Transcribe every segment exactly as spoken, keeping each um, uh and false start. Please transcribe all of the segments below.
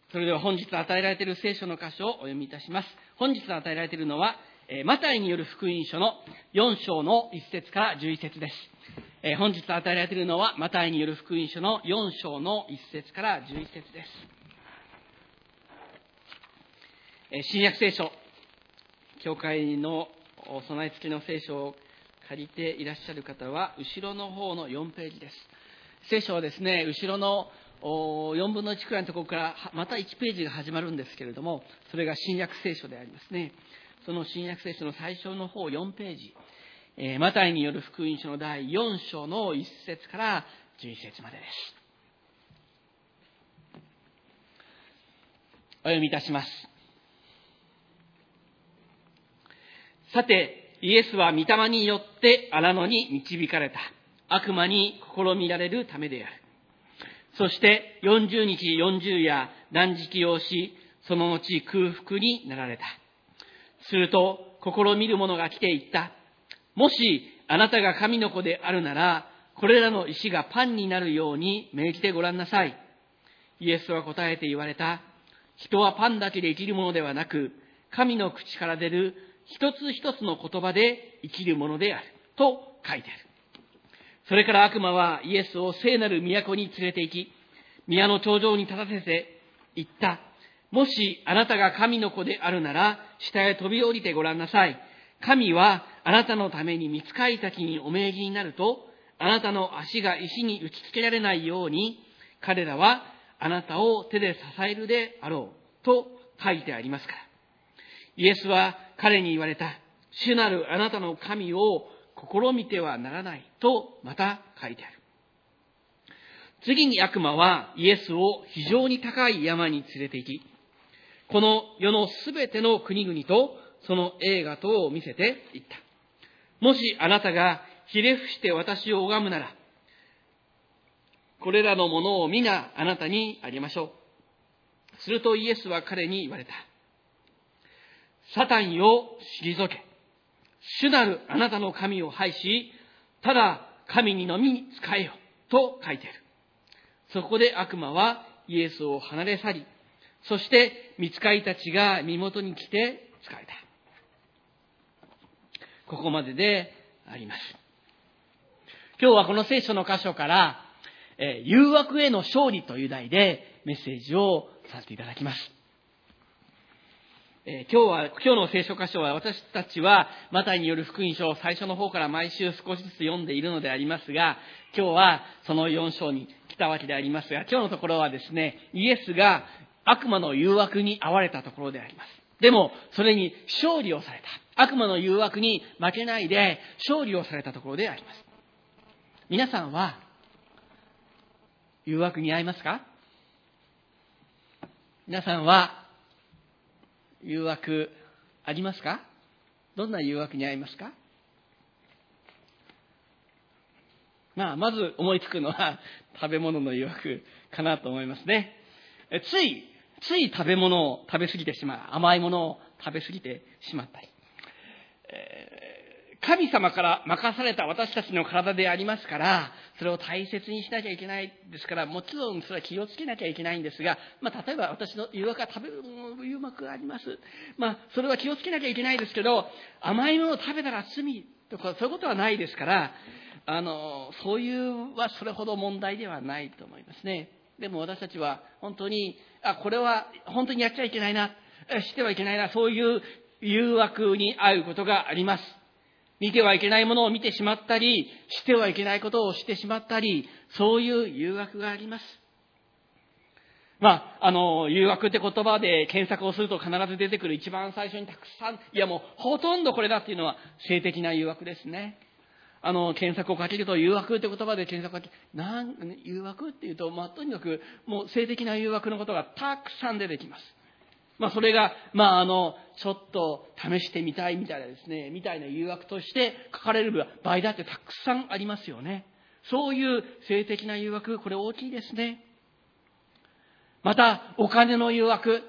それでは本日与えられている聖書の箇所をお読みいたします。本日与えられているのは、マタイによる福音書のよん章のいち節からじゅういち節です。本日与えられているのは、マタイによる福音書のよん章のいち節からじゅういち節です。新約聖書、教会の備え付きの聖書を借りていらっしゃる方は、後ろの方のよんページです。聖書はですね、後ろのよんぶんのいちくらいのところからまたいちページが始まるんですけれども、それが新約聖書でありますね。その新約聖書の最初の方よんページ、えー、マタイによる福音書のだいよん章のいち節からじゅういち節までです。お読みいたします。さて、イエスは御霊によって荒野に導かれた。悪魔に試みられるためである。そしてよんじゅうにちよんじゅう夜断食をし、その後空腹になられた。すると試みる者が来て言った。もしあなたが神の子であるなら、これらの石がパンになるように命じてごらんなさい。イエスは答えて言われた。人はパンだけで生きるものではなく、神の口から出る一つ一つの言葉で生きるものである。と書いてある。それから悪魔はイエスを聖なる都に連れて行き、宮の頂上に立たせて言った。もしあなたが神の子であるなら、下へ飛び降りてごらんなさい。神はあなたのために御使いたちにお命じになると、あなたの足が石に打ちつけられないように、彼らはあなたを手で支えるであろう。と書いてありますから。イエスは彼に言われた。主なるあなたの神を試みてはならないとまた書いてある。次に悪魔はイエスを非常に高い山に連れて行き、この世のすべての国々とその栄華等を見せて言った。もしあなたがひれ伏して私を拝むなら、これらのものを皆あなたにあげましょう。するとイエスは彼に言われた。サタンよ退け。主なるあなたの神を拝し、ただ神にのみ仕えよと書いてある。そこで悪魔はイエスを離れ去り、そして御使いたちが身元に来て仕えた。ここまでであります。今日はこの聖書の箇所から、えー、誘惑への勝利という題でメッセージをさせていただきます。えー、今日は、今日の聖書箇所は私たちはマタイによる福音書を最初の方から毎週少しずつ読んでいるのでありますが、今日はそのよん章に来たわけでありますが、今日のところはですね、イエスが悪魔の誘惑に遭われたところであります。でも、それに勝利をされた。悪魔の誘惑に負けないで勝利をされたところであります。皆さんは誘惑に遭いますか？皆さんは誘惑ありますか？どんな誘惑に遭いますか？まあ、まず思いつくのは食べ物の誘惑かなと思いますね。えつい、つい食べ物を食べ過ぎてしまう。甘いものを食べ過ぎてしまったり。えー神様から任された私たちの体でありますから、それを大切にしなきゃいけないですから、もちろんそれは気をつけなきゃいけないんですが、まあ、例えば私の誘惑は食べる誘惑があります。まあ、それは気をつけなきゃいけないですけど、甘いものを食べたら罪とかそういうことはないですから、あの、そういうはそれほど問題ではないと思いますね。でも私たちは本当に、あ、これは本当にやっちゃいけないな、してはいけないな、そういう誘惑に遭うことがあります。見てはいけないものを見てしまったり、してはいけないことをしてしまったり、そういう誘惑があります。まあ、あの、誘惑って言葉で検索をすると必ず出てくる一番最初にたくさん、いやもうほとんどこれだっていうのは性的な誘惑ですね。あの、検索をかけると誘惑って言葉で検索をかける。なん、誘惑っていうと、まあ、とにかくもう性的な誘惑のことがたくさん出てきます。まあそれが、まああの、ちょっと試してみたいみたいなですね、みたいな誘惑として書かれる場合だってたくさんありますよね。そういう性的な誘惑、これ大きいですね。また、お金の誘惑。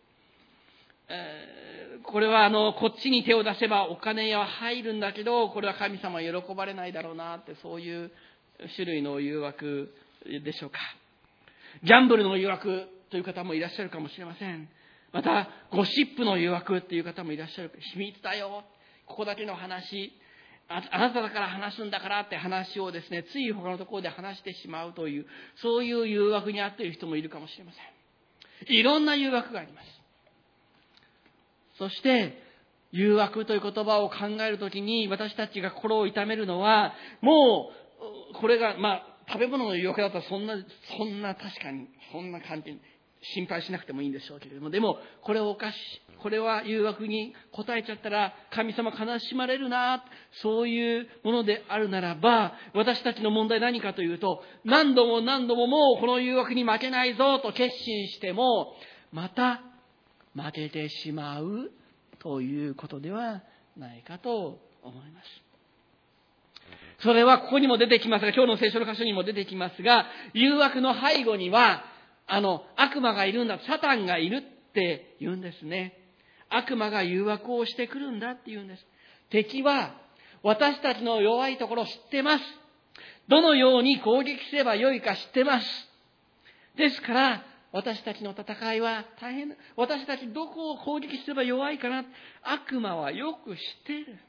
えー、これはあの、こっちに手を出せばお金は入るんだけど、これは神様は喜ばれないだろうなって、そういう種類の誘惑でしょうか。ギャンブルの誘惑とという方もいらっしゃるかもしれません。また、ゴシップの誘惑という方もいらっしゃる。秘密だよ。ここだけの話。あ, あなただから話すんだからって話をですね、つい他のところで話してしまうという、そういう誘惑にあっている人もいるかもしれません。いろんな誘惑があります。そして、誘惑という言葉を考えるときに私たちが心を痛めるのは、もう、これが、まあ、食べ物の誘惑だったらそんな、そんな確かに、そんな感じに心配しなくてもいいんでしょうけれども、でも、これをおかし、これは誘惑に応えちゃったら神様悲しまれるな、そういうものであるならば、私たちの問題何かというと、何度も何度ももうこの誘惑に負けないぞと決心しても、また負けてしまうということではないかと思います。それはここにも出てきますが、今日の聖書の箇所にも出てきますが、誘惑の背後には、あの、悪魔がいるんだ、サタンがいるって言うんですね。悪魔が誘惑をしてくるんだって言うんです。敵は私たちの弱いところを知ってます。どのように攻撃すればよいか知ってます。ですから、私たちの戦いは大変だ。私たちどこを攻撃すれば弱いかな。悪魔はよく知っている。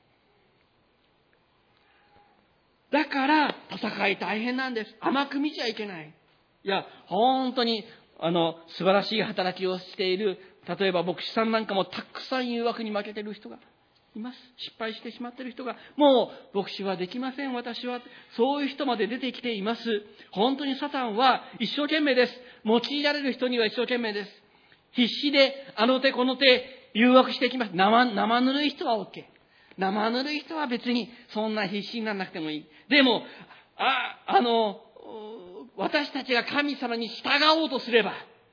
だから戦い大変なんです。甘く見ちゃいけない。いや、本当にあの素晴らしい働きをしている、例えば牧師さんなんかもたくさん誘惑に負けている人がいます。失敗してしまっている人が、もう牧師はできません、私は。そういう人まで出てきています。本当にサタンは一生懸命です。用いられる人には一生懸命です。必死であの手この手誘惑していきます。生、生ぬるい人は OK。生ぬるい人は別にそんな必死にならなくてもいい。でも、あ、あの、私たちが神様に従おうとすれば、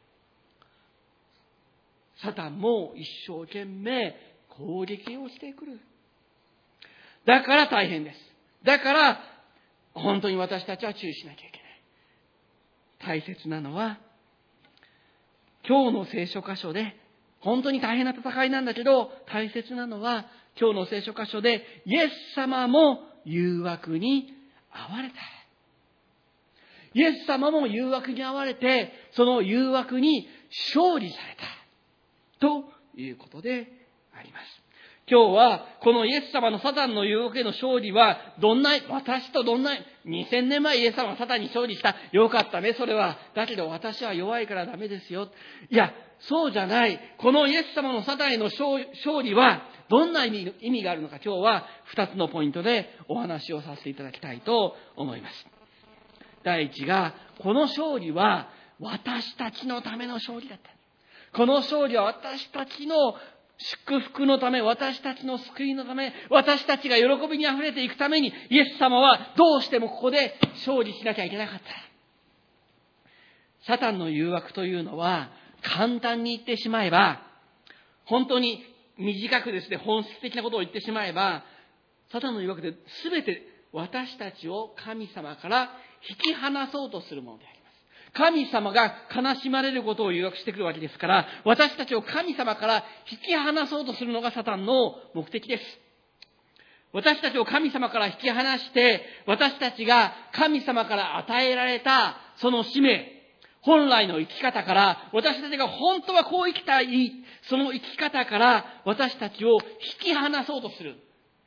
サタンも一生懸命攻撃をしてくる。だから大変です。だから、本当に私たちは注意しなきゃいけない。大切なのは、今日の聖書箇所で、本当に大変な戦いなんだけど、大切なのは、今日の聖書箇所で、イエス様も誘惑に遭われた。イエス様も誘惑に遭われて、その誘惑に勝利された。ということであります。今日は、このイエス様のサタンの誘惑への勝利は、どんな、私とどんな、にせんねんまえイエス様はサタンに勝利した。よかったね、それは。だけど私は弱いからダメですよ。いや、そうじゃない。このイエス様のサタンへの勝利は、どんな意味、意味があるのか、今日は二つのポイントでお話をさせていただきたいと思います。第一が、この勝利は私たちのための勝利だった。この勝利は私たちの祝福のため、私たちの救いのため、私たちが喜びにあふれていくために、イエス様はどうしてもここで勝利しなきゃいけなかった。サタンの誘惑というのは、簡単に言ってしまえば、本当に短くですね、本質的なことを言ってしまえば、サタンの誘惑で全て私たちを神様から引き離そうとするものであります。神様が悲しまれることを誘惑してくるわけですから、私たちを神様から引き離そうとするのがサタンの目的です。私たちを神様から引き離して、私たちが神様から与えられたその使命、本来の生き方から、私たちが本当はこう生きたい、その生き方から私たちを引き離そうとする。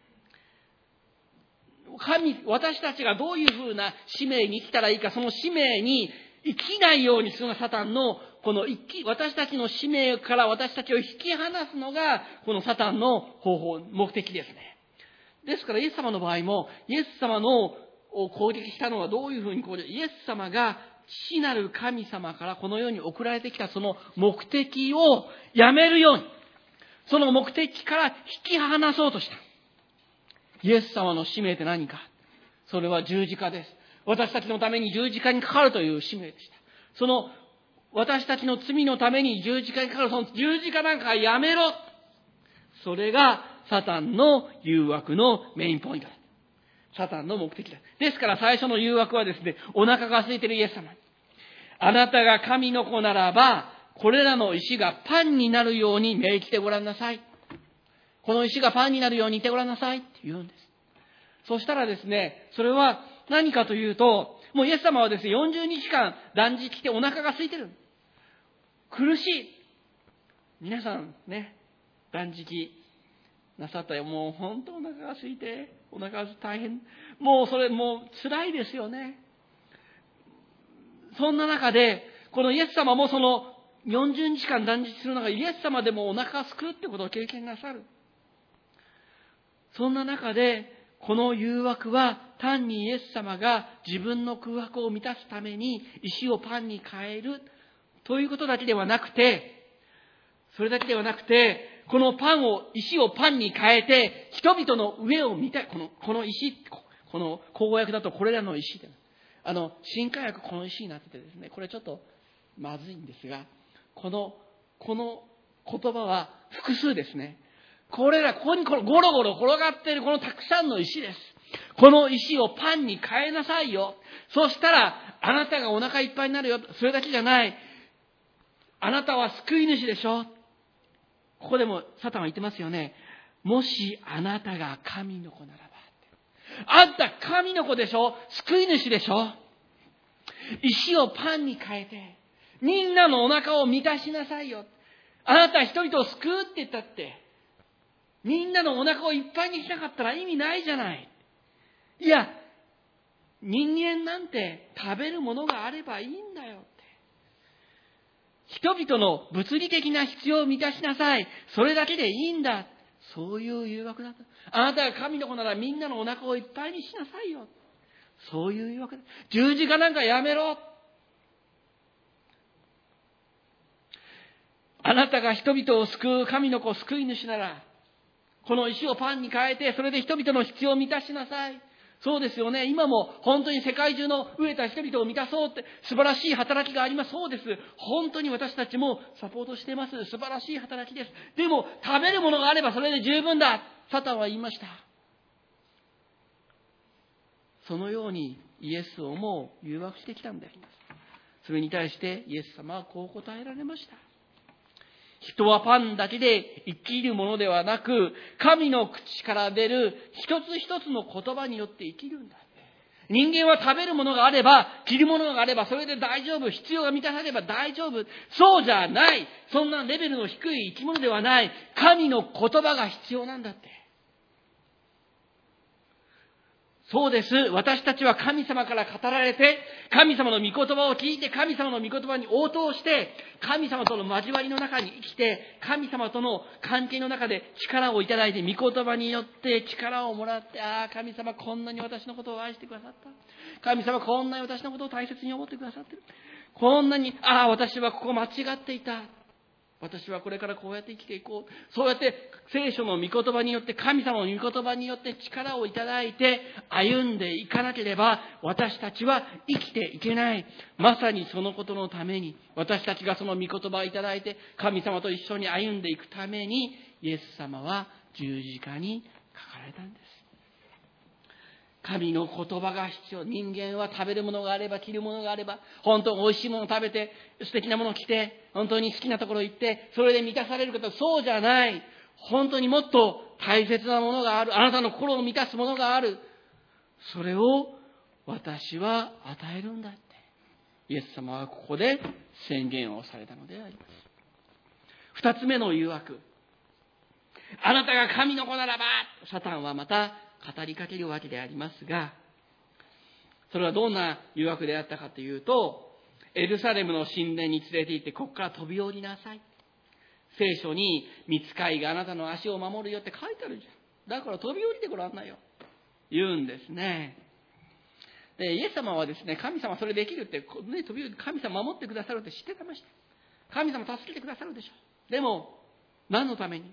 神、私たちがどういうふうな使命に生きたらいいか、その使命に生きないようにするのがサタンの、この生き、私たちの使命から私たちを引き離すのが、このサタンの方法、目的ですね。ですから、イエス様の場合も、イエス様のを攻撃したのはどういうふうに攻撃、イエス様が父なる神様からこの世に送られてきたその目的をやめるように、その目的から引き離そうとした。イエス様の使命って何か。それは十字架です。私たちのために十字架にかかるという使命でした。その私たちの罪のために十字架にかかる、その十字架なんかやめろ。それがサタンの誘惑のメインポイントだ。サタンの目的だ。ですから最初の誘惑はですね、お腹が空いているイエス様。あなたが神の子ならば、これらの石がパンになるように命じてごらんなさい。この石がパンになるように言ってごらんなさいって言うんです。そしたらですね、それは何かというと、もうイエス様はですね、よんじゅうにちかん断食してお腹が空いてる。 苦しい。皆さんね、断食なさったよ。もう本当お腹が空いて、お腹が大変。もうそれもう辛いですよね。そんな中で、このイエス様もそのよんじゅうにちかん断食するのがイエス様でもお腹がすくってことを経験なさる。そんな中で、この誘惑は単にイエス様が自分の空白を満たすために石をパンに変えるということだけではなくて、それだけではなくて、このパンを、石をパンに変えて、人々の上を見たい。この、この石、この口語訳だとこれらの石で、あの、新海訳この石になっててですね、これちょっとまずいんですが、この、この言葉は複数ですね。これら、ここにこのゴロゴロ転がっているこのたくさんの石です。この石をパンに変えなさいよ。そしたら、あなたがお腹いっぱいになるよ。それだけじゃない。あなたは救い主でしょ。ここでもサタンは言ってますよね。もしあなたが神の子ならば。あんた神の子でしょ。救い主でしょ。石をパンに変えて、みんなのお腹を満たしなさいよ。あなた人々を救うって言ったって、みんなのお腹をいっぱいにしなかったら意味ないじゃない。いや、人間なんて食べるものがあればいいんだよって。人々の物理的な必要を満たしなさい。それだけでいいんだ。そういう誘惑だった。あなたが神の子ならみんなのお腹をいっぱいにしなさいよ。そういう誘惑だ。十字架なんかやめろ。あなたが人々を救う神の子救い主なら、この石をパンに変えて、それで人々の必要を満たしなさい。そうですよね。今も本当に世界中の飢えた人々を満たそうって素晴らしい働きがあります。そうです。本当に私たちもサポートしています。素晴らしい働きです。でも食べるものがあればそれで十分だ。サタンは言いました。そのようにイエスをも誘惑してきたんであります。それに対してイエス様はこう答えられました。人はパンだけで生きるものではなく、神の口から出る一つ一つの言葉によって生きるんだ。人間は食べるものがあれば、着るものがあれば、それで大丈夫。必要が満たされれば大丈夫。そうじゃない。そんなレベルの低い生き物ではない。神の言葉が必要なんだって。そうです。私たちは神様から語られて、神様の御言葉を聞いて、神様の御言葉に応答して、神様との交わりの中に生きて、神様との関係の中で力をいただいて、御言葉によって力をもらって、ああ、神様こんなに私のことを愛してくださった。神様こんなに私のことを大切に思ってくださってる。こんなに、ああ、私はここ間違っていた。私はこれからこうやって生きていこう。そうやって聖書の御言葉によって、神様の御言葉によって力をいただいて歩んでいかなければ、私たちは生きていけない。まさにそのことのために、私たちがその御言葉をいただいて、神様と一緒に歩んでいくために、イエス様は十字架にかかられたんです。神の言葉が必要。人間は食べるものがあれば、着るものがあれば、本当に美味しいものを食べて、素敵なものを着て、本当に好きなところに行って、それで満たされることはそうじゃない。本当にもっと大切なものがある。あなたの心を満たすものがある。それを私は与えるんだって。イエス様はここで宣言をされたのであります。二つ目の誘惑。あなたが神の子ならば、サタンはまた語りかけるわけでありますが、それはどんな誘惑であったかというと、エルサレムの神殿に連れて行って、ここから飛び降りなさい。聖書に、御使いがあなたの足を守るよって書いてあるじゃん。だから飛び降りてごらんなよ。言うんですね。で、イエス様はですね、神様それできるって、ね、飛び降りて神様守ってくださるって知ってました。神様助けてくださるでしょう。でも、何のために？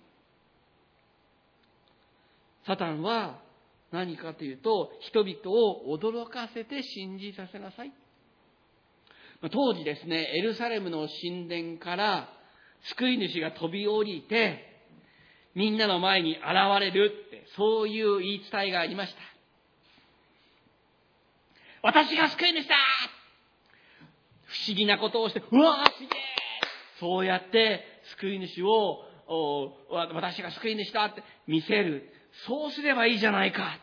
サタンは何かというと、人々を驚かせて信じさせなさい。当時ですね、エルサレムの神殿から救い主が飛び降りて、みんなの前に現れるって、そういう言い伝えがありました。私が救い主だ！不思議なことをして、うわーすげー！そうやって救い主を、私が救い主だって見せる。そうすればいいじゃないか。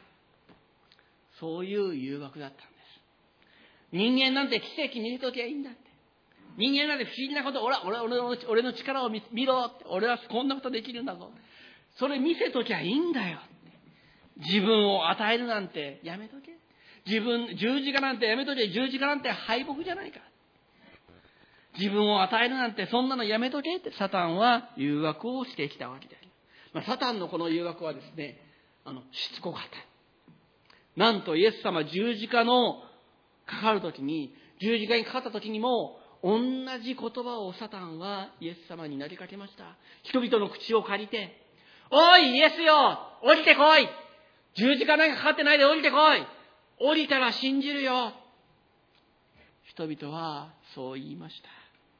そういう誘惑だったんです。人間なんて奇跡見るときはいいんだって。 人間なんて不思議なこと、俺は、俺は、俺の、俺の力を見、見ろ。俺はこんなことできるんだぞ。それ見せときゃいいんだよ。自分を与えるなんてやめとけ。自分、十字架なんてやめとけ。十字架なんて敗北じゃないか。自分を与えるなんてそんなのやめとけってサタンは誘惑をしてきたわけであります。まあ、サタンのこの誘惑はですね、あの、しつこかった。なんとイエス様十字架のかかるときに、十字架にかかったときにも、同じ言葉をサタンはイエス様に投げかけました。人々の口を借りて、おいイエスよ、降りてこい。十字架なんかかかってないで降りてこい。降りたら信じるよ。人々はそう言いました。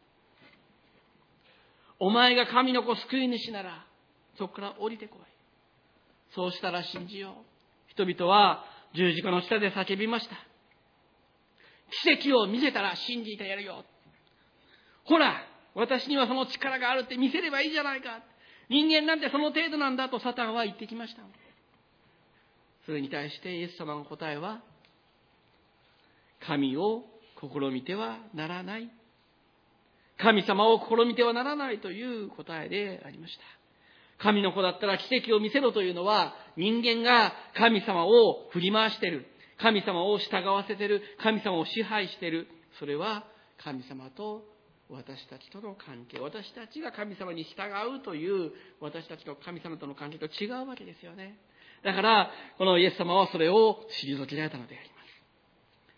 お前が神の子救い主なら、そこから降りてこい。そうしたら信じよう。人々は十字架の下で叫びました。奇跡を見せたら信じてやるよ。ほら、私にはその力があるって見せればいいじゃないか。人間なんてその程度なんだとサタンは言ってきました。それに対してイエス様の答えは、神を試みてはならない。神様を試みてはならないという答えでありました。神の子だったら奇跡を見せろというのは、人間が神様を振り回している。神様を従わせている。神様を支配している。それは神様と私たちとの関係。私たちが神様に従うという私たちと神様との関係と違うわけですよね。だから、このイエス様はそれを退けられたのであります。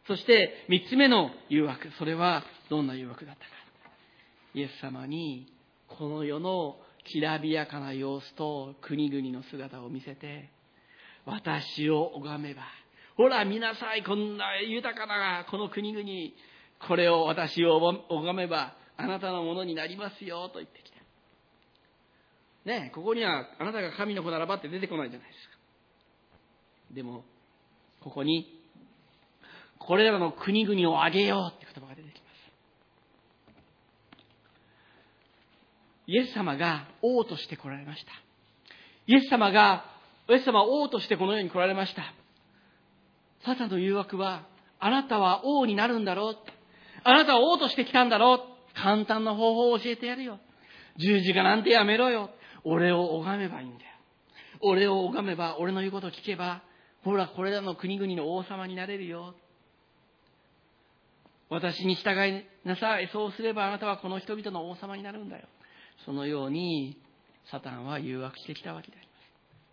そして三つ目の誘惑。それはどんな誘惑だったか。イエス様にこの世のきらびやかな様子と国々の姿を見せて、私を拝めば、ほら見なさい、こんな豊かなこの国々、これを私を拝めばあなたのものになりますよと言ってきた。ねえ、ここにはあなたが神の子ならばって出てこないじゃないですか。でもここにこれらの国々を挙げようって言葉が出てきます。イエス様が王として来られました。イエス様が、イエス様は王としてこの世に来られました。サタンの誘惑は、あなたは王になるんだろう。あなたは王として来たんだろう。簡単な方法を教えてやるよ。十字架なんてやめろよ。俺を拝めばいいんだよ。俺を拝めば、俺の言うことを聞けば、ほら、これらの国々の王様になれるよ。私に従いなさい。そうすればあなたはこの人々の王様になるんだよ。そのようにサタンは誘惑してきたわけであります。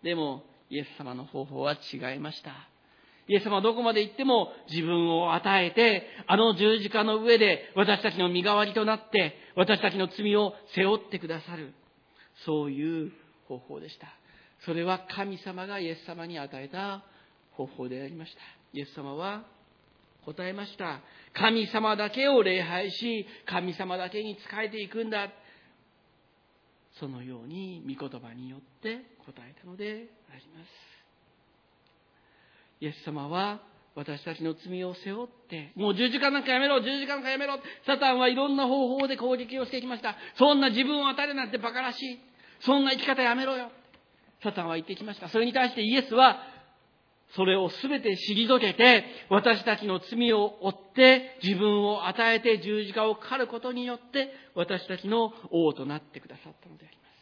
でもイエス様の方法は違いました。イエス様はどこまで行っても自分を与えて、あの十字架の上で私たちの身代わりとなって私たちの罪を背負ってくださる、そういう方法でした。それは神様がイエス様に与えた方法でありました。イエス様は答えました。神様だけを礼拝し、神様だけに仕えていくんだ。そのように御言葉によって答えたのであります。イエス様は私たちの罪を背負って、もう十字架なんかやめろ、十字架なんかやめろ。サタンはいろんな方法で攻撃をしてきました。そんな自分を与えるなんて馬鹿らしい。そんな生き方やめろよ。サタンは言ってきました。それに対してイエスはそれをすべて退けて、私たちの罪を負って自分を与えて十字架を狩ることによって私たちの王となってくださったのであります。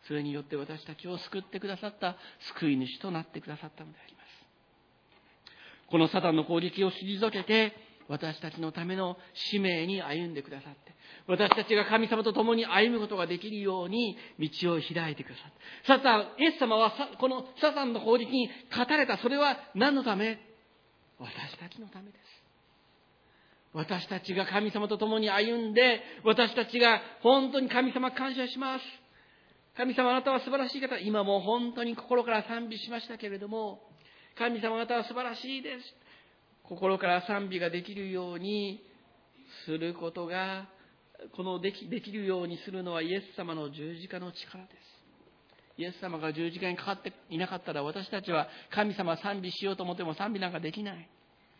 それによって私たちを救ってくださった救い主となってくださったのであります。このサタンの攻撃を退けて私たちのための使命に歩んでくださって、私たちが神様と共に歩むことができるように道を開いてくださって、サタン、イエス様はこのサタンの攻撃に勝たれた。それは何のため？私たちのためです。私たちが神様と共に歩んで、私たちが本当に神様感謝します。神様あなたは素晴らしい方。今も本当に心から賛美しましたけれども、神様あなたは素晴らしいです。心から賛美ができるようにすることが、このでき、できるようにするのはイエス様の十字架の力です。イエス様が十字架にかかっていなかったら、私たちは神様賛美しようと思っても賛美なんかできない。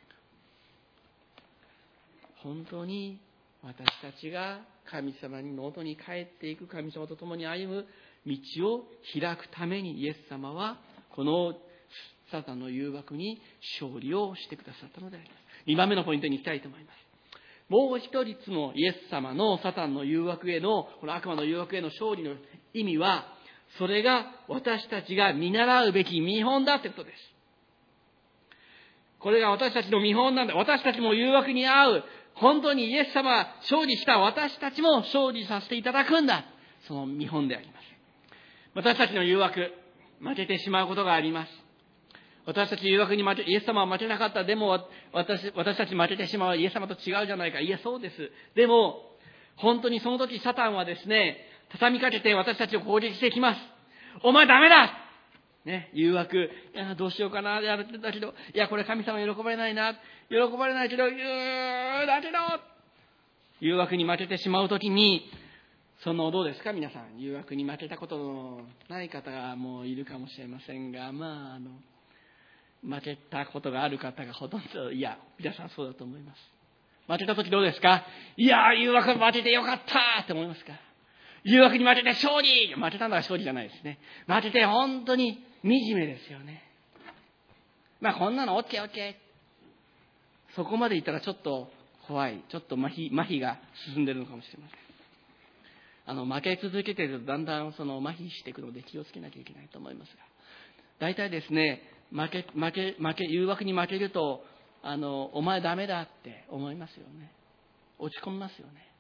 本当に私たちが神様にの元に帰っていく、神様と共に歩む道を開くために、イエス様はこのサタンの誘惑に勝利をしてくださったのであります。にばんめのポイントに行きたいと思います。 もう一つのイエス様のサタンの誘惑への、この悪魔の誘惑への勝利の意味は、それが私たちが見習うべき見本だってことです。これが私たちの見本なんだ。私たちも誘惑に遭う。本当にイエス様が勝利した私たちも勝利させていただくんだ。その見本であります。私たちの誘惑、負けてしまうことがあります。私たち誘惑に負け、イエス様は負けなかった。でも私、私たち負けてしまう。イエス様と違うじゃないか。いや、そうです。でも、本当にその時サタンはですね、畳みかけて私たちを攻撃してきます。お前ダメだね、誘惑。いや、どうしようかな。やるだけど、いや、これ神様喜ばれないな。喜ばれないけど、うーだけど、誘惑に負けてしまうときに、その、どうですか皆さん。誘惑に負けたことのない方がもういるかもしれませんが、まあ、あの、負けたことがある方がほとんど、いや、皆さんそうだと思います。負けたときどうですか？いや、誘惑負けてよかったって思いますか？誘惑に負けて勝利！負けたのは勝利じゃないですね。負けて本当に惨めですよね。まあこんなの オーケーオーケー。そこまでいったらちょっと怖い。ちょっと麻痺、麻痺が進んでるのかもしれません。あの、負け続けているとだんだんその麻痺していくので気をつけなきゃいけないと思いますが。大体ですね、負け、負け、負け、誘惑に負けると、あの、お前ダメだって思いますよね。落ち込みますよね。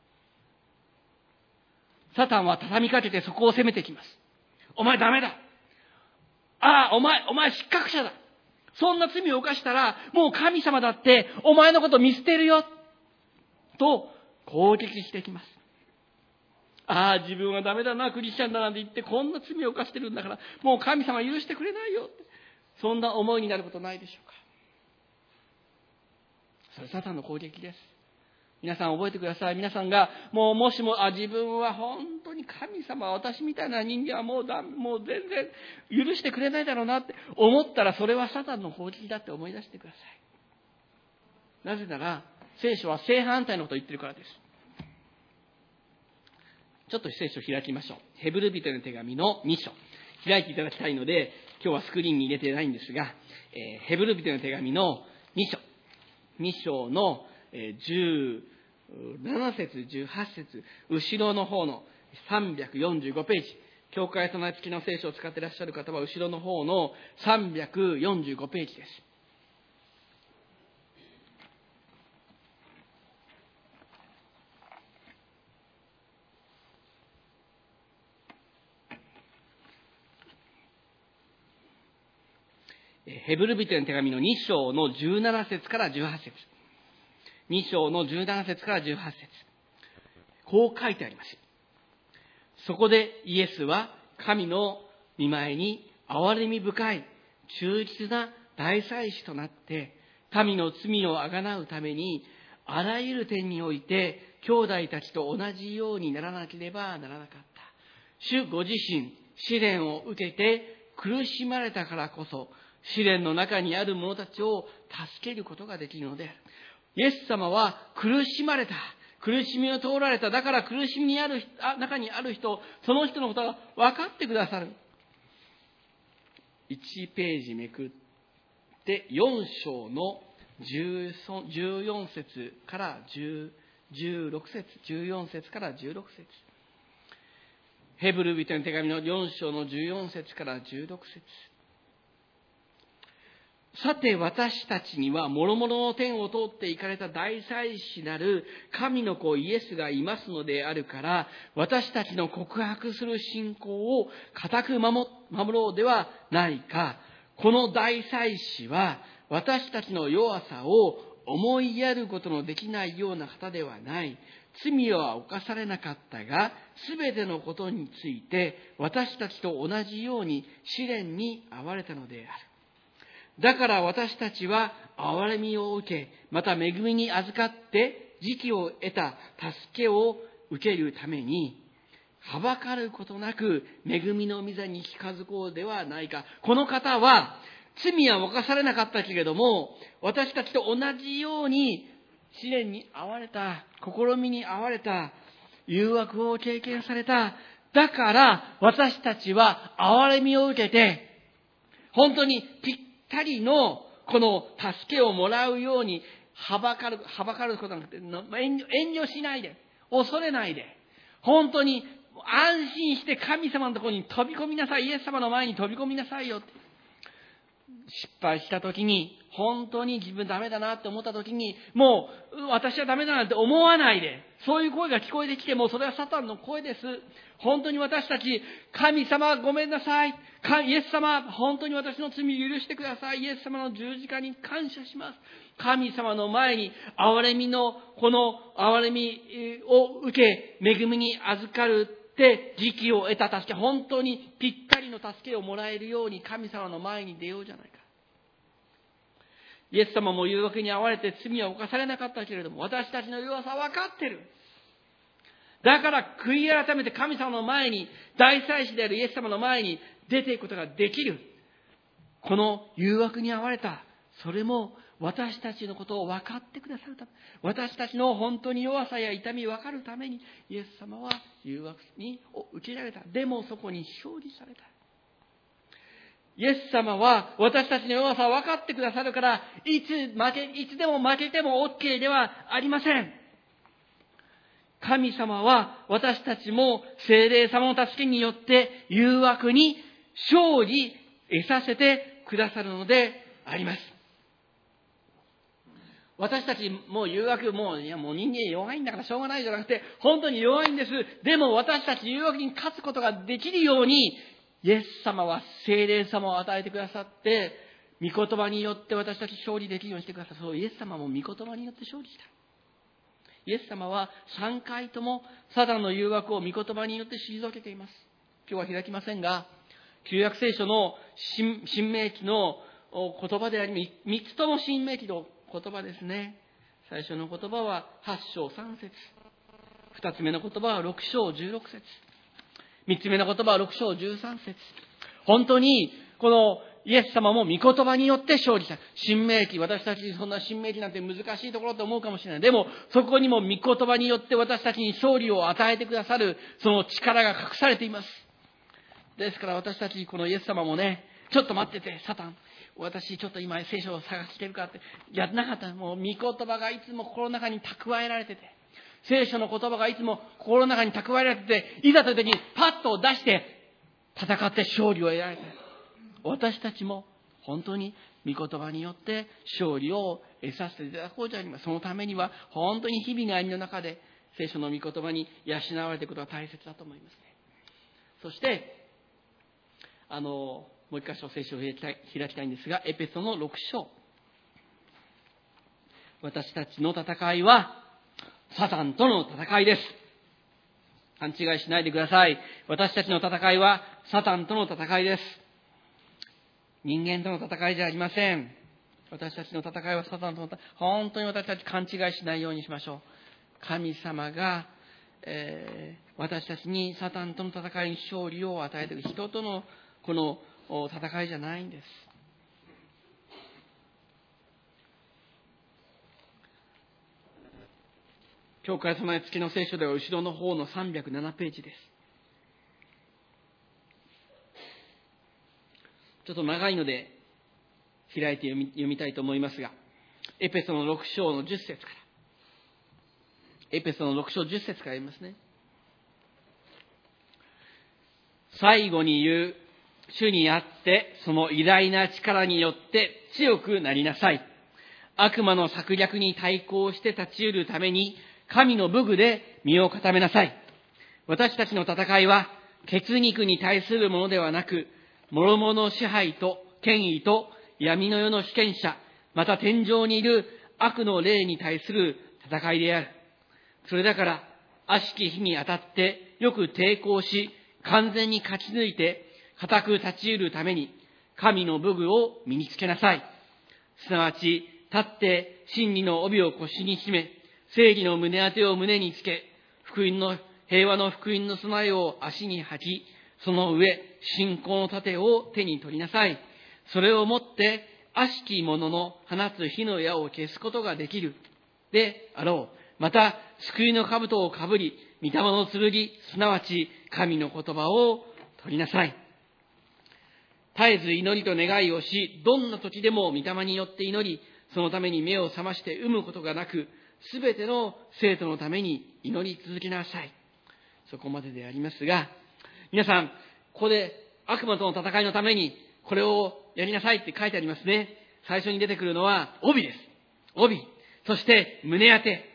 サタンは畳みかけてそこを攻めてきます。お前ダメだ。ああ、お前、お前失格者だ。そんな罪を犯したら、もう神様だってお前のこと見捨てるよ。と攻撃してきます。ああ、自分はダメだな、クリスチャンだなんて言って、こんな罪を犯してるんだから、もう神様許してくれないよ。そんな思いになることないでしょうか。それサタンの攻撃です。皆さん覚えてください。皆さんがもうもしもあ自分は本当に神様は私みたいな人間はもうだもう全然許してくれないだろうなって思ったら、それはサタンの攻撃だって思い出してください。なぜなら聖書は正反対のことを言ってるからです。ちょっと聖書を開きましょう。ヘブル人への手紙のに章開いていただきたいので、今日はスクリーンに入れてないんですが、えー、ヘブル人への手紙のに章に章のじゅうなな節じゅうはち節、後ろの方のさんびゃくよんじゅうごページ、教会備え付きの聖書を使っていらっしゃる方は後ろの方のさんびゃくよんじゅうごページです。ヘブル人への手紙のに章のじゅうなな節からじゅうはち節、に章のじゅうなな節からじゅうはち節、こう書いてあります。そこでイエスは神の御前に憐れみ深い忠実な大祭司となって、民の罪をあがなうためにあらゆる点において兄弟たちと同じようにならなければならなかった。主ご自身試練を受けて苦しまれたからこそ、試練の中にある者たちを助けることができるのである。イエス様は苦しまれた。苦しみを通られた。だから苦しみにあるあ中にある人、その人のことが分かってくださる。いちページめくってよん章のじゅうよん節からじゅうろく節、じゅうよん節からじゅうろく節。ヘブル人への手紙のよん章のじゅうよん節からじゅうろく節。さて私たちには諸々の天を通って行かれた大祭司なる神の子イエスがいますのであるから、私たちの告白する信仰を固く守ろうではないか。この大祭司は私たちの弱さを思いやることのできないような方ではない。罪は犯されなかったが、すべてのことについて私たちと同じように試練に遭われたのである。だから私たちは憐れみを受け、また恵みに預かって時期を得た助けを受けるために、はばかることなく恵みの御座に近づこうではないか。この方は罪は犯されなかったけれども、私たちと同じように試練に遭われた、試みに遭われた、誘惑を経験された。だから私たちは憐れみを受けて、本当にぴったりのこの助けをもらうようにはばかる、はばかることなくて、遠慮、遠慮しないで、恐れないで、本当に安心して神様のところに飛び込みなさい。イエス様の前に飛び込みなさいよって。失敗した時に、本当に自分ダメだなって思った時に、もう私はダメだなって思わないで、そういう声が聞こえてきても、それはサタンの声です。本当に私たち、神様ごめんなさい。イエス様、本当に私の罪許してください。イエス様の十字架に感謝します。神様の前に、憐れみの、この憐れみを受け、恵みに預かるって時期を得た助け、本当にぴったりの助けをもらえるように神様の前に出ようじゃないか。イエス様も誘惑に遭われて罪は犯されなかったけれども、私たちの弱さは分かっている。だから悔い改めて神様の前に、大祭司であるイエス様の前に出ていくことができる。この誘惑に遭われた、それも私たちのことを分かってくださるため、私たちの本当に弱さや痛みを分かるために、イエス様は誘惑に受けられた。でもそこに勝利された。イエス様は私たちの弱さを分かってくださるから、いつ負け、いつでも負けても OK ではありません。神様は私たちも聖霊様の助けによって誘惑に勝利得させてくださるのであります。私たちもう誘惑、もう、いやもう人間弱いんだからしょうがないじゃなくて、本当に弱いんです。でも私たち誘惑に勝つことができるように、イエス様は聖霊様を与えてくださって、御言葉によって私たち勝利できるようにしてください。そう、イエス様も御言葉によって勝利した。イエス様はさんかいともサタンの誘惑を御言葉によって退けています。今日は開きませんが、旧約聖書の新、新明記の言葉であり、三つとも新明記の言葉ですね。最初の言葉ははち章さん節。二つ目の言葉はろく章じゅうろく節。三つ目の言葉はろく章じゅうさん節。本当に、このイエス様も御言葉によって勝利した。新明記、私たちにそんな新明記なんて難しいところと思うかもしれない。でも、そこにも御言葉によって私たちに勝利を与えてくださる、その力が隠されています。ですから私たち、このイエス様もね、ちょっと待ってて、サタン。私ちょっと今聖書を探してるかってやってなかった。もう御言葉がいつも心の中に蓄えられてて、聖書の言葉がいつも心の中に蓄えられてて、いざという時にパッと出して戦って勝利を得られて、私たちも本当に御言葉によって勝利を得させていただこうじゃありません。そのためには本当に日々の歩みの中で聖書の御言葉に養われていくことが大切だと思いますね。そしてあのもう一箇所聖書を開きたい、開きたいんですが、エペソのろく章。私たちの戦いはサタンとの戦いです。勘違いしないでください。私たちの戦いはサタンとの戦いです。人間との戦いじゃありません。私たちの戦いはサタンとの戦い。本当に私たち勘違いしないようにしましょう。神様が、えー、私たちにサタンとの戦いに勝利を与えている。人とのこの戦いじゃないんです。教会備え付きの聖書では後ろの方のさんびゃくななページです。ちょっと長いので開いて読み、読みたいと思いますが、エペソのろく章のじゅっ節から、エペソのろく章じゅっ節から読みますね。最後に言う、主にあってその偉大な力によって強くなりなさい。悪魔の策略に対抗して立ち得るために神の武具で身を固めなさい。私たちの戦いは血肉に対するものではなく、諸々の支配と権威と闇の世の主権者、また天上にいる悪の霊に対する戦いである。それだから悪しき日に当たってよく抵抗し、完全に勝ち抜いて固く立ち得るために神の武具を身につけなさい。すなわち立って真理の帯を腰に締め、正義の胸当てを胸につけ、福音の平和の福音の備えを足に履き、その上信仰の盾を手に取りなさい。それをもって悪しき者の放つ火の矢を消すことができるであろう。また救いの兜をかぶり、御霊の剣、すなわち神の言葉を取りなさい。絶えず祈りと願いをし、どんな時でも御霊によって祈り、 そのために目を覚まして産むことがなく、すべての生徒のために祈り続けなさい。そこまででありますが、皆さん、ここで悪魔との戦いのためにこれをやりなさいって書いてありますね。最初に出てくるのは帯です。帯。そして胸当て。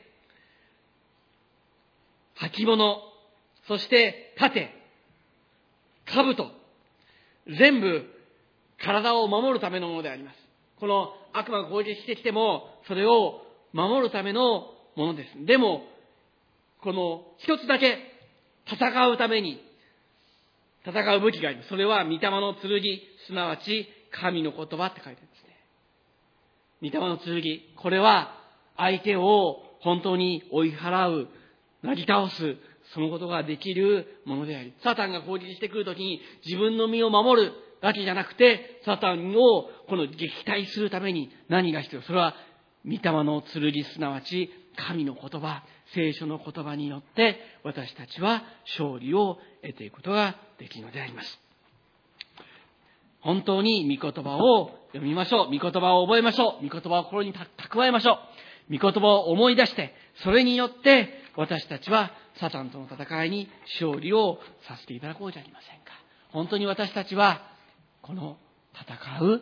履物。そして盾。兜。全部体を守るためのものであります。この悪魔が攻撃してきても、それを守るためのものです。でも、この一つだけ戦うために戦う武器があります。それは御霊の剣、すなわち神の言葉って書いてあるんですね。御霊の剣。これは相手を本当に追い払う、なぎ倒す、そのことができるものであり、サタンが攻撃してくるときに自分の身を守るだけじゃなくて、サタンをこの撃退するために何が必要？それは御霊の剣、すなわち神の言葉、聖書の言葉によって私たちは勝利を得ていくことができるのであります。本当に御言葉を読みましょう。御言葉を覚えましょう。御言葉を心に蓄えましょう。御言葉を思い出して、それによって私たちはサタンとの戦いに勝利をさせていただこうじゃありませんか。本当に私たちはこの戦う、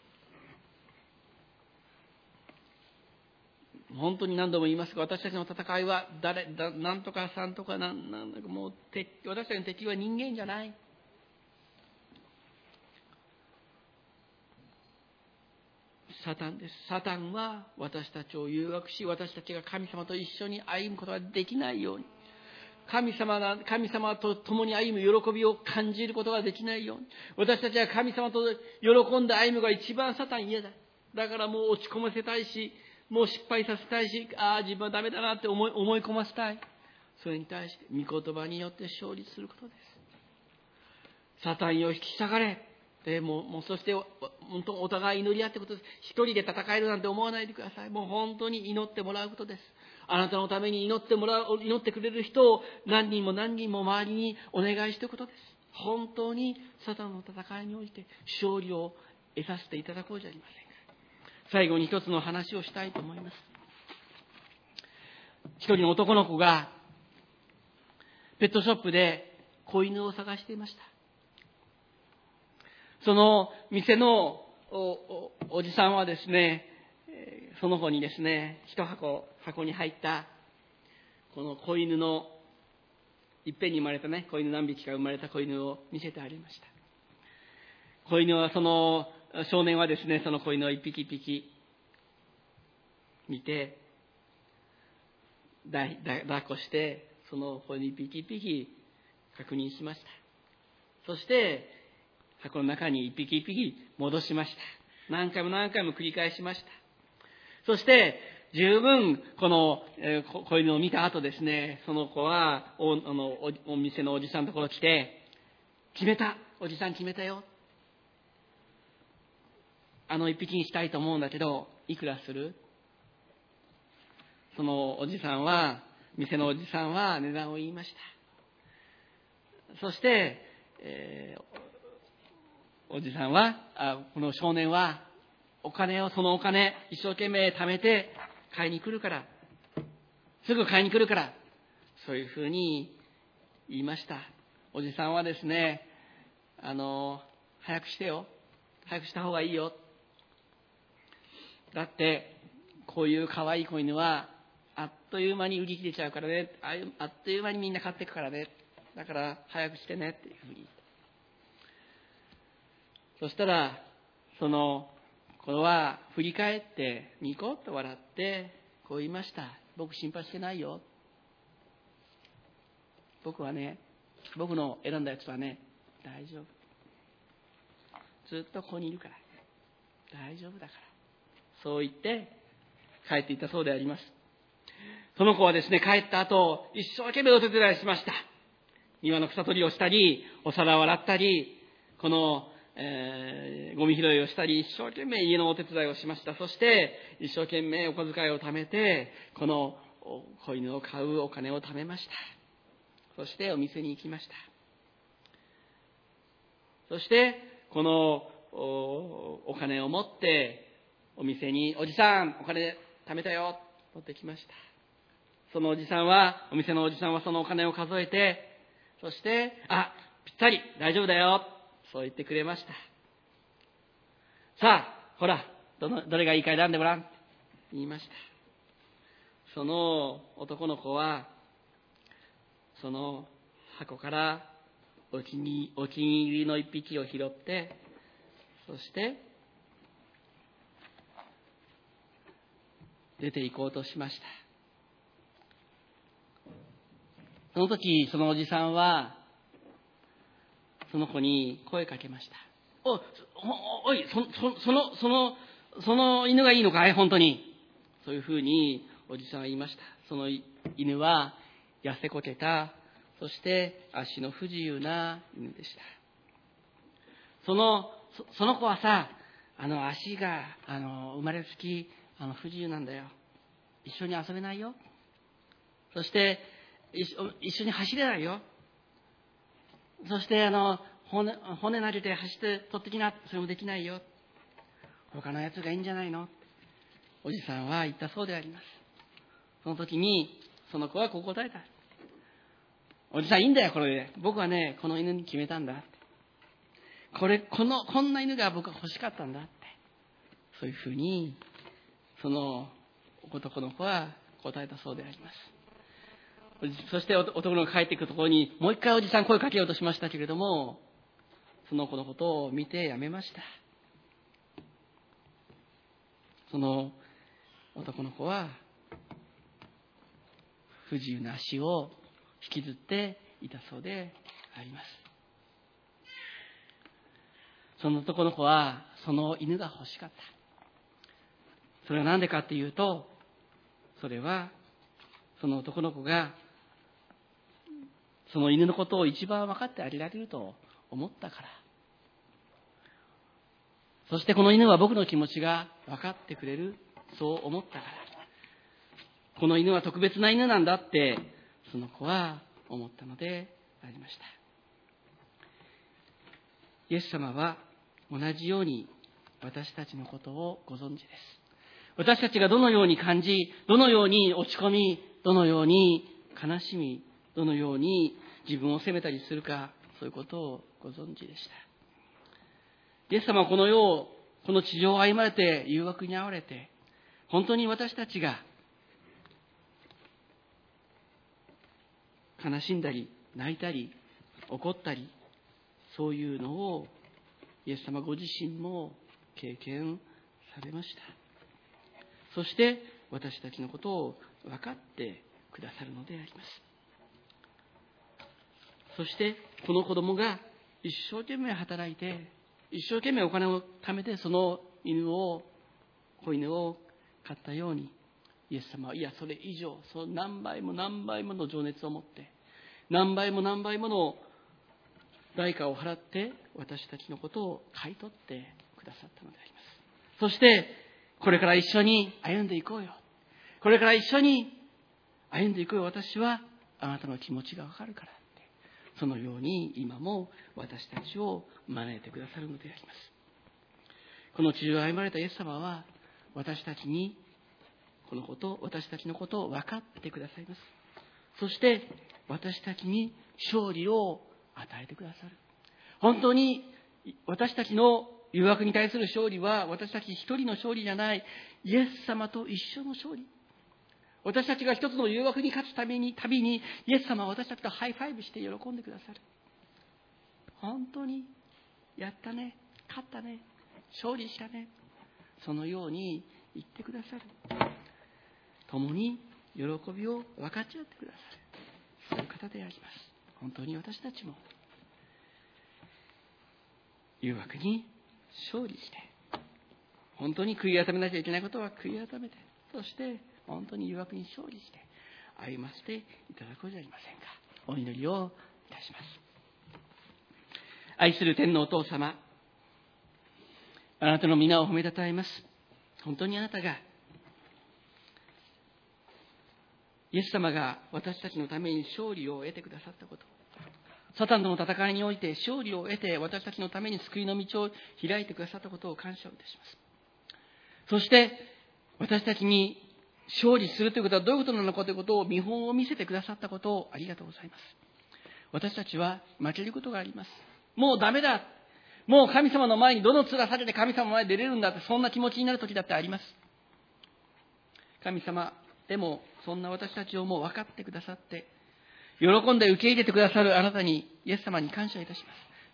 本当に何度も言いますが、私たちの戦いは誰だなんとかさんとかなんなんだかもう敵私たちの敵は人間じゃない。サタンです。サタンは私たちを誘惑し、私たちが神様と一緒に歩むことができないように、神様が神様と共に歩む喜びを感じることができないように、私たちは神様と喜んで歩むが一番サタン嫌だ。だからもう落ち込ませたいし、もう失敗させたいし、ああ自分はダメだなって思い思い込ませたい。それに対して御言葉によって勝利することです。サタンよ引き下がれ。でもうもうそして本当お互い祈り合ってことです。一人で戦えるなんて思わないでください。もう本当に祈ってもらうことです。あなたのために祈ってもらう祈ってくれる人を何人も何人も周りにお願いしていくことです。本当にサタンの戦いにおいて勝利を得させていただこうじゃありませんか。最後に一つの話をしたいと思います。一人の男の子がペットショップで子犬を探していました。その店の お, お, おじさんはですね、その子にですね、一箱箱に入ったこの子犬のいっぺんに生まれたね、子犬何匹か生まれた子犬を見せてありました。子犬はその少年はですね、その子犬を一匹一匹見て抱っこして、その子犬一匹一匹確認しました。そして箱の中に一匹一匹戻しました。何回も何回も繰り返しました。そして十分この子犬を見た後ですね、その子は お, あの お, お店のおじさんのところに来て、決めた、おじさん決めたよ、あの一匹にしたいと思うんだけどいくらする？そのおじさんは店のおじさんは値段を言いました。そして、えーおじさんは、あこの少年はお金を、そのお金一生懸命貯めて買いに来るから、すぐ買いに来るから、そういうふうに言いました。おじさんはですね、あの早くしてよ、早くした方がいいよ、だってこういう可愛い子犬はあっという間に売り切れちゃうからね、あっという間にみんな買っていくからね、だから早くしてねっていうふうに言った。そしたらその子は振り返ってニコッと笑ってこう言いました。僕心配してないよ。僕はね、僕の選んだやつはね、大丈夫。ずっとここにいるから大丈夫だから。そう言って帰っていったそうであります。その子はですね、帰った後一生懸命お手伝いしました。庭の草取りをしたり、お皿を洗ったり、このえー、ゴミ拾いをしたり、一生懸命家のお手伝いをしました。そして一生懸命お小遣いを貯めてこの子犬を買うお金を貯めました。そしてお店に行きました。そしてこの お, お金を持ってお店に、おじさん、お金貯めたよ、持ってきました。そのおじさんは、お店のおじさんはそのお金を数えて、そして、あ、ぴったり、大丈夫だよ、そう言ってくれました。さあ、ほら、どの、どれがいいか選んでごらん、言いました。その男の子は、その箱からお気に、お気に入りの一匹を拾って、そして出て行こうとしました。その時、そのおじさんはその子に声かけました。お、お、おい、そ、そ、その、その、その犬がいいのかい、本当に。そういうふうにおじさんは言いました。その犬は痩せこけた、そして足の不自由な犬でした。その、そ, その子はさ、あの足があの生まれつきあの不自由なんだよ。一緒に遊べないよ。そして一緒、一緒に走れないよ。そしてあの骨、骨投げて走って取ってきな、それもできないよ。他のやつがいいんじゃないの？おじさんは言ったそうであります。その時にその子はこう答えた。おじさん、いいんだよこれで。僕はね、この犬に決めたんだって。これ、この、こんな犬が僕は欲しかったんだって。そういうふうに、その男の子は答えたそうであります。そして男の子が帰ってくるところに、もう一回おじさん声かけようとしましたけれども、その子のことを見てやめました。その男の子は、不自由な足を引きずっていたそうであります。その男の子はその犬が欲しかった。それは何でかっていうと、それはその男の子がその犬のことを一番分かってあげられると思ったから。そしてこの犬は僕の気持ちが分かってくれる、そう思ったから。この犬は特別な犬なんだってその子は思ったのでありました。イエス様は同じように私たちのことをご存知です。私たちがどのように感じ、どのように落ち込み、どのように悲しみ、どのように自分を責めたりするか、そういうことをご存知でした。イエス様はこの世を、この地上を歩まれて誘惑に遭われて、本当に私たちが悲しんだり泣いたり怒ったり、そういうのをイエス様ご自身も経験されました。そして私たちのことを分かってくださるのであります。そしてこの子供が一生懸命働いて、一生懸命お金を貯めてその犬を子犬を買ったように、イエス様はいやそれ以上、その何倍も何倍もの情熱を持って、何倍も何倍もの代価を払って私たちのことを買い取ってくださったのであります。そしてこれから一緒に歩んでいこうよ、これから一緒に歩んでいこうよ、私はあなたの気持ちがわかるからって、そのように今も私たちを招いてくださるのであります。この地上を歩まれたイエス様は私たちにこのこと、私たちのことを分かってくださいます。そして私たちに勝利を与えてくださる。本当に私たちの誘惑に対する勝利は私たち一人の勝利じゃない、イエス様と一緒の勝利。私たちが一つの誘惑に勝つために、たびにイエス様は私たちとハイファイブして喜んでくださる。本当にやったね、勝ったね、勝利したね、そのように言ってくださる。共に喜びを分かち合ってくださる、そういう方であります。本当に私たちも誘惑に勝利して、本当に悔い改めなきゃいけないことは悔い改めて、そして本当に誘惑に勝利して歩ませていただこうじゃありませんか。お祈りをいたします。愛する天のお父様、あなたの皆を褒めたたえます。本当にあなたが、イエス様が私たちのために勝利を得てくださったこと、サタンとの戦いにおいて勝利を得て私たちのために救いの道を開いてくださったことを感謝をいたします。 そして私たちに勝利するということはどういうことなのかということを見本を見せてくださったことをありがとうございます。私たちは負けることがあります。もうダメだ。もう神様の前にどの面下げて神様の前に出れるんだって、そんな気持ちになる時だってあります。神様、でもそんな私たちをもう分かってくださって、喜んで受け入れてくださるあなたに、イエス様に感謝いたします。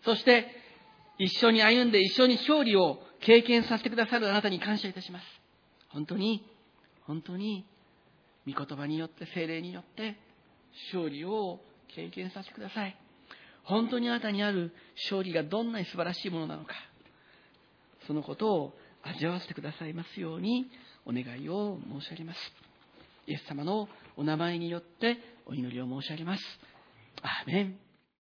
そして一緒に歩んで一緒に勝利を経験させてくださるあなたに感謝いたします。本当に本当に御言葉によって聖霊によって勝利を経験させてください。本当にあなたにある勝利がどんなに素晴らしいものなのか、そのことを味わわせてくださいますようにお願いを申し上げます。イエス様のお名前によってお祈りを申し上げます。アーメン。